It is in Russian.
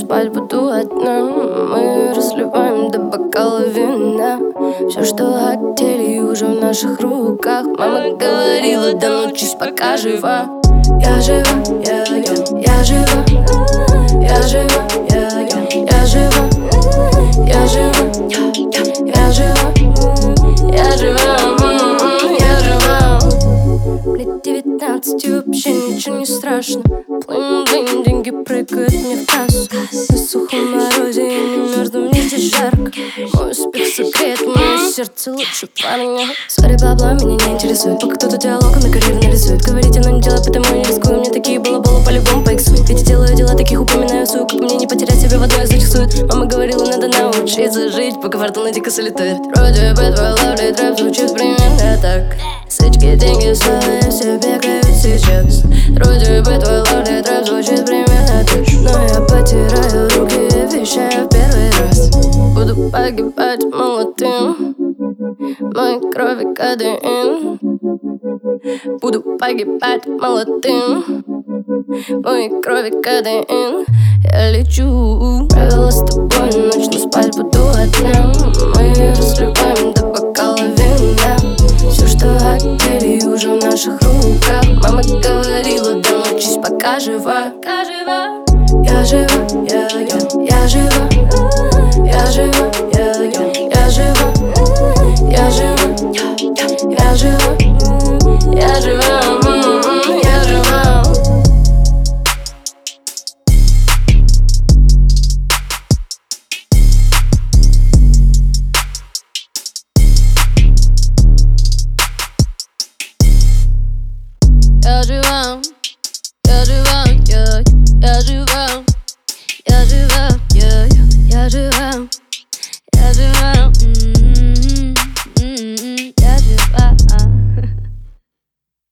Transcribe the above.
спать буду одна. Мы разливаем до бокала вина. Все, что хотели, уже в наших руках. Мама говорила, да научись, пока жива. Я жива, я жива, я жива, я жива, я жива, я жива, я жива, я жива. Лет 19 и вообще ничего не страшно. Блин, деньги прыгают мне в кассу. На сухом морозе я не мерзну, мне здесь жарко. Мой успех согреет мое сердце лучше парня. Сори, бабла меня не интересует. Пока кто-то диалогами карьеру нарисует. Говорить оно не дело, потому не рискую. Мне такие балаболы по-любому поиксуют. Ведь я делаю дела, таких упоминаю сук. Как мне не потерять себя в одной из этих сует. Мама говорила, надо научиться жить, пока фортуна дико солитует. Вроде бы твой ловли трэп звучит примерно так. Сычки, деньги, слова, я себе кайф сейчас. Вроде бы твой ловли трэп звучит примерно так. Но я потираю руки и вещаю в первый раз. Буду погибать молодым, моей крови кадеин. Буду погибать молодым, моей крови кадеин. Я лечу, правила с тобой, ночь, но спать буду одна. Мы разливаем до бокала вина. Все, что хотели, уже в наших руках. Мама говорила, да научись, пока жива. Я жива, я жива, я жива, я жива, я жива, я жива, я жива, я жива. Я жива.